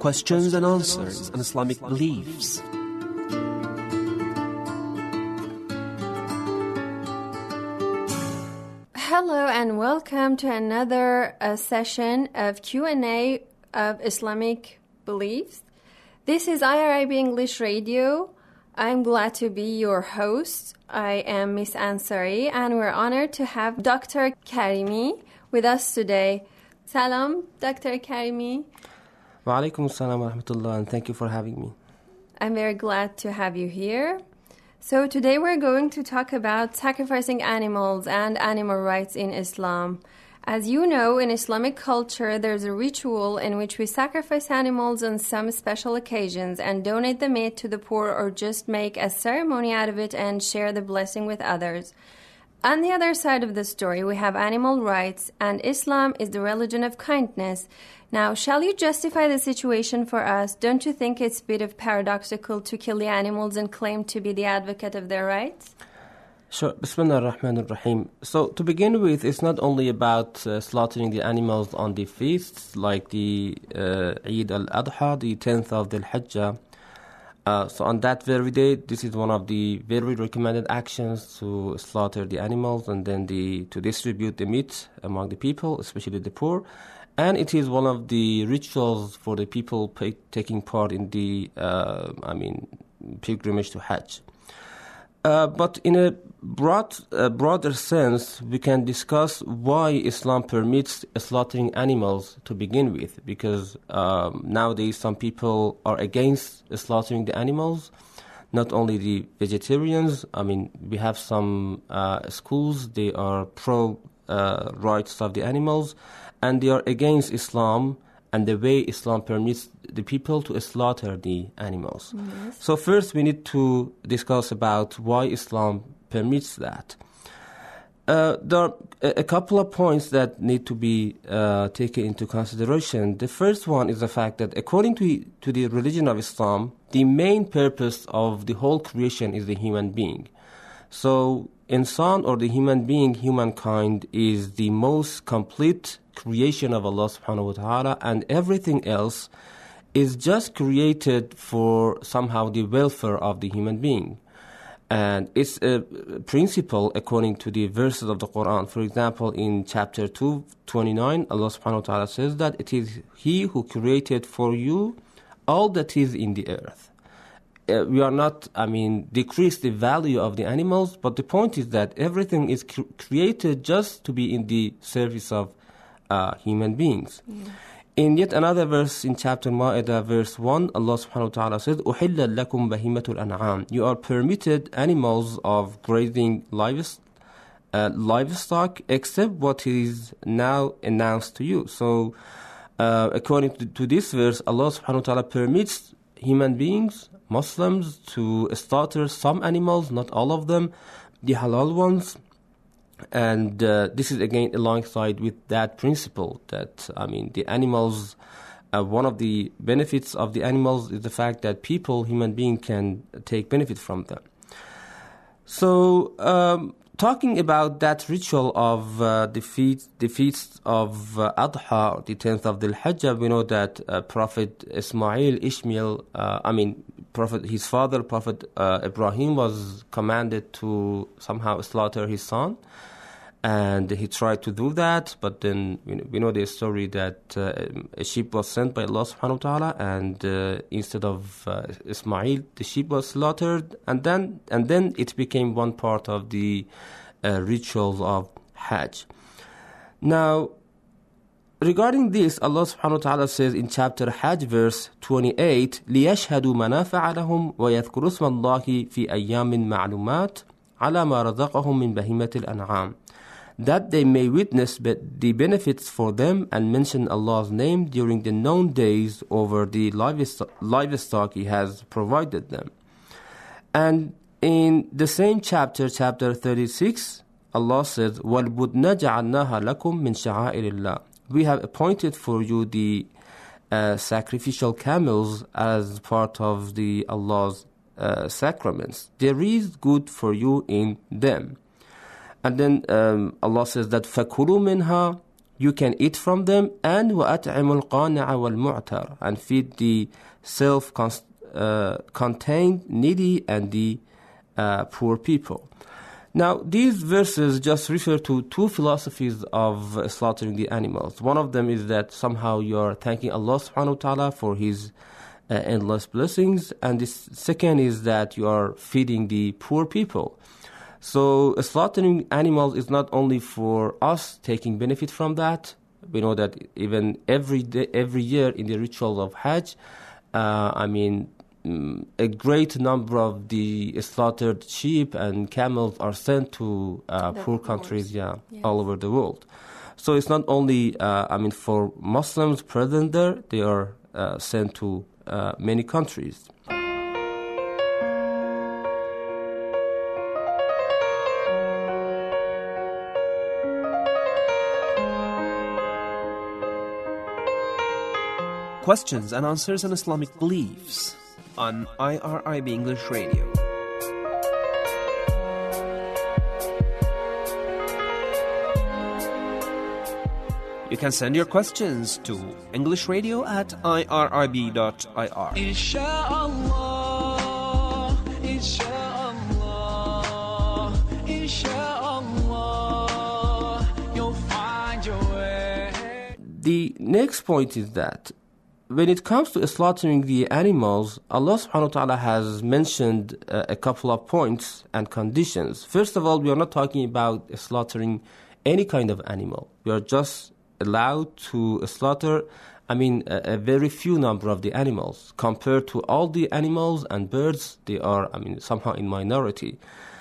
questions and answers on Islamic beliefs. Hello and welcome to another session of Q&A of Islamic beliefs. This is IRIB English Radio. I'm glad to be your host. I am Miss Ansari and we're honored to have Dr. Karimi with us today. Salam, Dr. Karimi. Wa alaikum assalam wa rahmatullah, and thank you for having me. I'm very glad to have you here. So today we're going to talk about sacrificing animals and animal rights in Islam. As you know, in Islamic culture, there's a ritual in which we sacrifice animals on some special occasions and donate the meat to the poor or just make a ceremony out of it and share the blessing with others. On the other side of the story, we have animal rights, and Islam is the religion of kindness. Now, shall you justify the situation for us? Don't you think it's a bit of paradoxical to kill the animals and claim to be the advocate of their rights? Sure. Bismillah ar-Rahman ar-Rahim. So, to begin with, it's not only about slaughtering the animals on the feasts, like the Eid al-Adha, the 10th of Dhul Hijjah. So on that very day, this is one of the very recommended actions, to slaughter the animals and then to distribute the meat among the people, especially the poor. And it is one of the rituals for the people taking part in the pilgrimage to Hajj. But in a broader sense, we can discuss why Islam permits slaughtering animals to begin with, because nowadays some people are against slaughtering the animals, not only the vegetarians. I mean, we have some schools, they are pro rights of the animals, and they are against Islam and the way Islam permits the people to slaughter the animals. Yes. So first we need to discuss about why Islam permits that. There are a couple of points that need to be taken into consideration. The first one is the fact that according to the religion of Islam, the main purpose of the whole creation is the human being. So insan, or the human being, humankind, is the most complete creation of Allah subhanahu wa ta'ala, and everything else is just created for somehow the welfare of the human being. And it's a principle according to the verses of the Quran. For example, in chapter 2:29, Allah subhanahu wa ta'ala says that it is He who created for you all that is in the earth. We are not, decrease the value of the animals, but the point is that everything is created just to be in the service of human beings. Yeah. In yet another verse in chapter Ma'idah, verse 1, Allah subhanahu wa ta'ala says, أُحِلَّ لَكُمْ بَهِيمَةُ الْأَنْعَامِ. You are permitted animals of grazing livestock, except what is now announced to you. So, according to this verse, Allah subhanahu wa ta'ala permits human beings, Muslims, to slaughter some animals, not all of them, the halal ones. And this is again alongside with that principle that, the animals, one of the benefits of the animals is the fact that people, human beings, can take benefit from them. So, talking about that ritual of the feast of Adha, the 10th of Dhul Hijjah, we know that Prophet Ishmael, his father, Prophet Ibrahim, was commanded to somehow slaughter his son. And he tried to do that, but then we know the story that a sheep was sent by Allah subhanahu wa ta'ala, and instead of Ismail, the sheep was slaughtered, and then it became one part of the rituals of Hajj. Now, regarding this, Allah subhanahu wa ta'ala says in chapter Hajj, verse 28, لِيَشْهَدُوا مَنَافِعَ لَهُمْ وَيَذْكُرُوا اسْمَ اللَّهِ فِي أَيَّامٍ مَعْلُومَاتٍ عَلَى مَا رَزَقَهُم مِّن بَهِيمَةِ الْأَنْعَامِ, that they may witness the benefits for them and mention Allah's name during the known days over the livestock He has provided them. And in the same chapter 36, Allah says, وَالْبُدْنَ جَعَلْنَاهَا لَكُمْ مِنْ شَعَائِرِ اللَّهِ. We have appointed for you the sacrificial camels as part of the Allah's sacraments. There is good for you in them. And then Allah says that فَكُلُوا مِنْهَا, you can eat from them, and وَأَطْعِمُ الْقَانِعَ وَالْمُعْتَرَ, and feed the self-contained, needy, and the poor people. Now, these verses just refer to two philosophies of slaughtering the animals. One of them is that somehow you're thanking Allah subhanahu wa ta'ala for His endless blessings, and the second is that you are feeding the poor people. So slaughtering animals is not only for us taking benefit from that. We know that even every year in the ritual of Hajj, a great number of the slaughtered sheep and camels are sent to poor countries, all over the world. So it's not only, for Muslims present there, they are sent to many countries. Questions and answers on Islamic beliefs on IRIB English Radio. You can send your questions to englishradio@irib.ir. Inshallah, inshallah, inshallah, you'll find your way. The next point is that when it comes to slaughtering the animals, Allah subhanahu wa ta'ala has mentioned a couple of points and conditions. First of all, we are not talking about slaughtering any kind of animal. We are just allowed to slaughter, a very few number of the animals. Compared to all the animals and birds, they are, somehow in minority.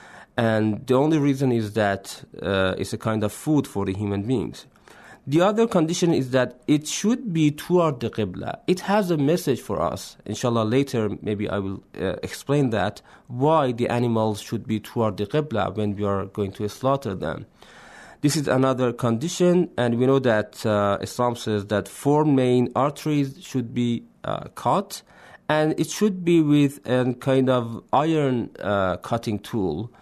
And the only reason is that it's a kind of food for the human beings. The other condition is that it should be toward the Qibla. It has a message for us. Inshallah, later maybe I will explain that, why the animals should be toward the Qibla when we are going to slaughter them. This is another condition, and we know that Islam says that 4 main arteries should be cut, and it should be with a kind of iron cutting tool,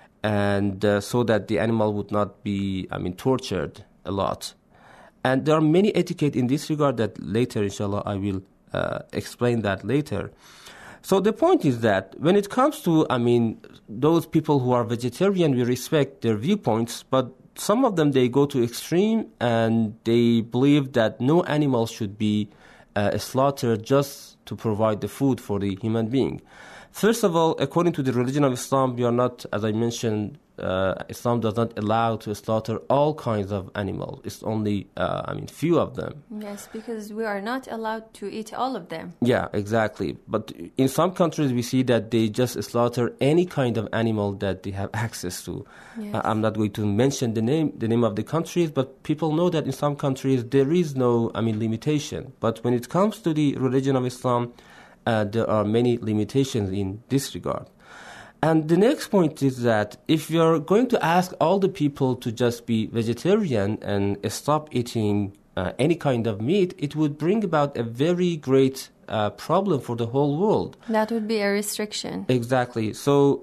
and so that the animal would not be, tortured a lot. And there are many etiquette in this regard that later, inshallah, I will explain that later. So the point is that when it comes to, those people who are vegetarian, we respect their viewpoints, but some of them, they go to extreme and they believe that no animal should be slaughtered just to provide the food for the human being. First of all, according to the religion of Islam, we are not, as I mentioned, Islam does not allow to slaughter all kinds of animals. It's only, few of them. Yes, because we are not allowed to eat all of them. Yeah, exactly. But in some countries, we see that they just slaughter any kind of animal that they have access to. Yes. I'm not going to mention the name of the countries, but people know that in some countries there is no, limitation. But when it comes to the religion of Islam, there are many limitations in this regard. And the next point is that if you're going to ask all the people to just be vegetarian and stop eating any kind of meat, it would bring about a very great problem for the whole world. That would be a restriction. Exactly. So,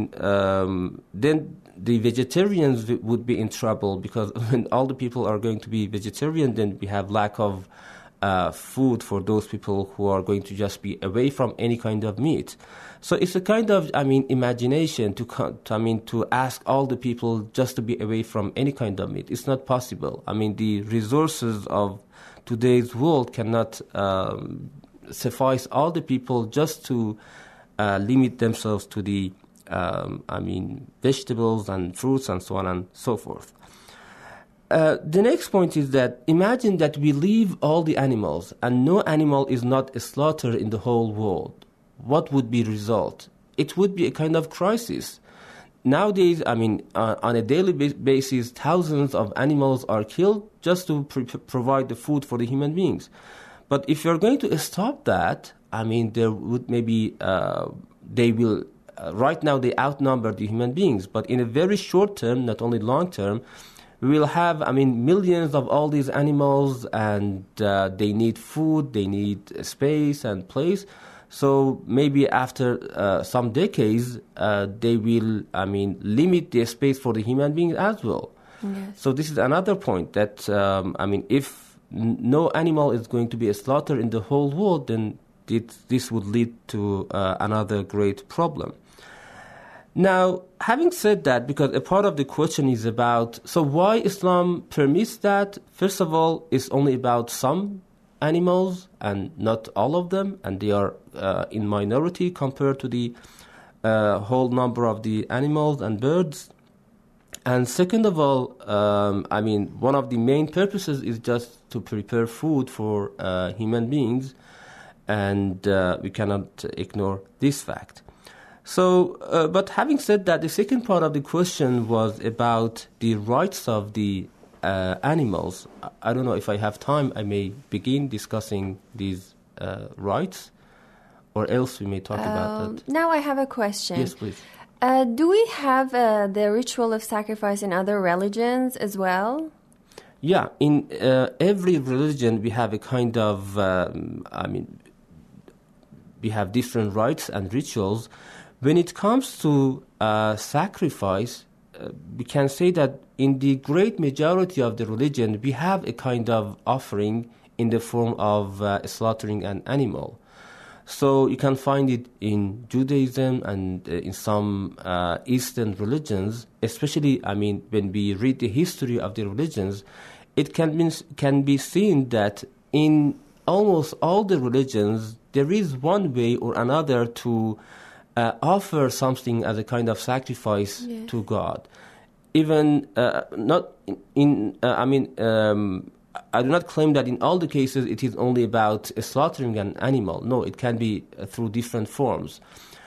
then the vegetarians would be in trouble, because when all the people are going to be vegetarian, then we have lack of food for those people who are going to just be away from any kind of meat. So it's a kind of, imagination to ask all the people just to be away from any kind of meat. It's not possible. The resources of today's world cannot suffice all the people just to limit themselves to the, vegetables and fruits and so on and so forth. The next point is that imagine that we leave all the animals and no animal is not slaughtered in the whole world. What would be the result? It would be a kind of crisis. Nowadays, on a daily basis, thousands of animals are killed just to provide the food for the human beings. But if you're going to stop that, there would maybe, they will, right now they outnumber the human beings. But in a very short term, not only long term, we will have, millions of all these animals, and they need food, they need space and place. So maybe after some decades, they will, limit the space for the human beings as well. Yes. So this is another point that, if no animal is going to be slaughtered in the whole world, then this would lead to another great problem. Now, having said that, because a part of the question is about, so why Islam permits that? First of all, it's only about some animals and not all of them, and they are in minority compared to the whole number of the animals and birds. And second of all, one of the main purposes is just to prepare food for human beings, and we cannot ignore this fact. So, but having said that, the second part of the question was about the rights of the animals. I don't know if I have time, I may begin discussing these rights, or else we may talk about that. Now I have a question. Yes, please. Do we have the ritual of sacrifice in other religions as well? Yeah, in every religion we have a kind of, we have different rites and rituals. When it comes to sacrifice, we can say that in the great majority of the religion, we have a kind of offering in the form of slaughtering an animal. So you can find it in Judaism and in some Eastern religions, especially, when we read the history of the religions, it can be seen that in almost all the religions, there is one way or another to offer something as a kind of sacrifice to God. Even not in, I do not claim that in all the cases it is only about slaughtering an animal. No, it can be through different forms.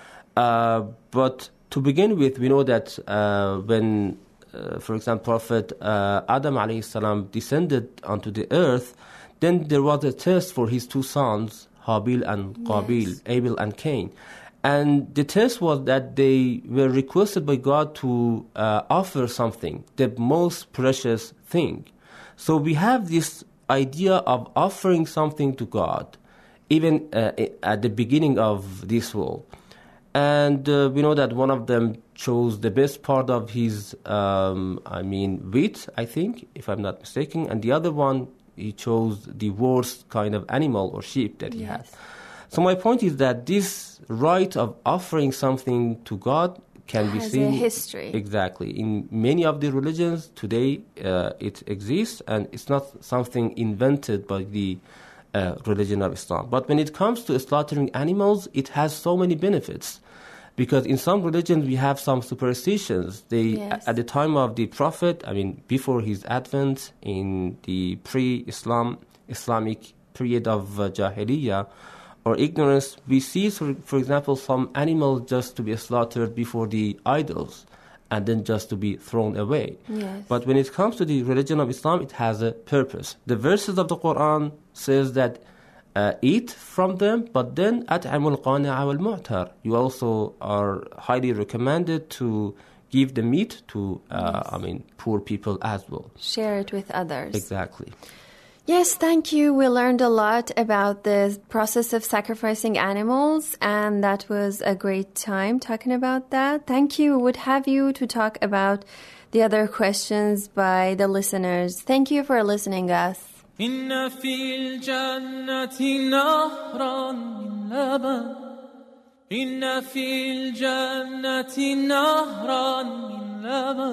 But to begin with, we know that when, for example, Prophet Adam alayhi salam descended onto the earth, then there was a test for his two sons, Habil and Qabil, Abel and Cain. And the test was that they were requested by God to offer something, the most precious thing. So we have this idea of offering something to God, even at the beginning of this world. And we know that one of them chose the best part of his, wheat, I think, if I'm not mistaken. And the other one, he chose the worst kind of animal or sheep that he had. So my point is that this right of offering something to God can be seen. Has a history. Exactly. In many of the religions today, it exists, and it's not something invented by the religion of Islam. But when it comes to slaughtering animals, it has so many benefits. Because in some religions, we have some superstitions. At the time of the Prophet, before his advent, in the Islamic period of Jahiliyyah, or ignorance, we see, for example, some animals just to be slaughtered before the idols and then just to be thrown away. Yes. But when it comes to the religion of Islam, it has a purpose. The verses of the Quran says that eat from them, but then أَطْعِمُ الْقَانِعَ وَالْمُعْتَرِ. You also are highly recommended to give the meat to poor people as well. Share it with others. Exactly. Yes, thank you. We learned a lot about the process of sacrificing animals, and that was a great time talking about that. Thank you. We would have you to talk about the other questions by the listeners. Thank you for listening us. إن في الجنة نهرا من لبن إن في الجنة نهرا من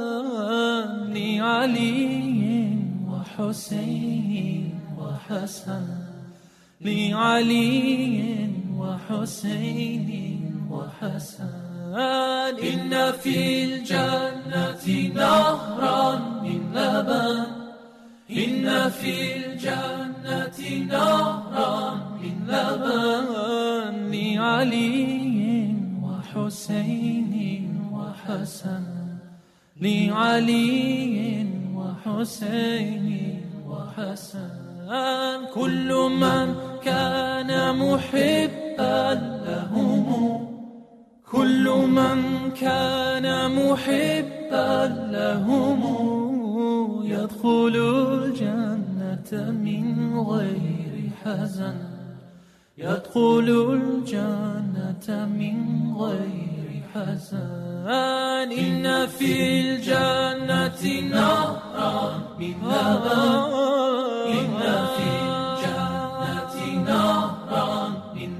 لبن لعلي وحسين وحسن لعلي وحسين وحسن إن في الجنة نهرا من لبن إن في الجنة نهرا من لبن لعلي وحسين وحسن لعلي وحسين وحسن كل من كان محبا لهم كل من كان محبا لهم يدخل الجنة من غير حزن يدخل الجنة من غير حزن إن في الجنة نهرا من لبن إن في الجنة نهرا من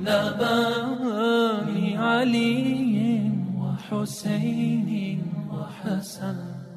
لبن علي وحسين وحسن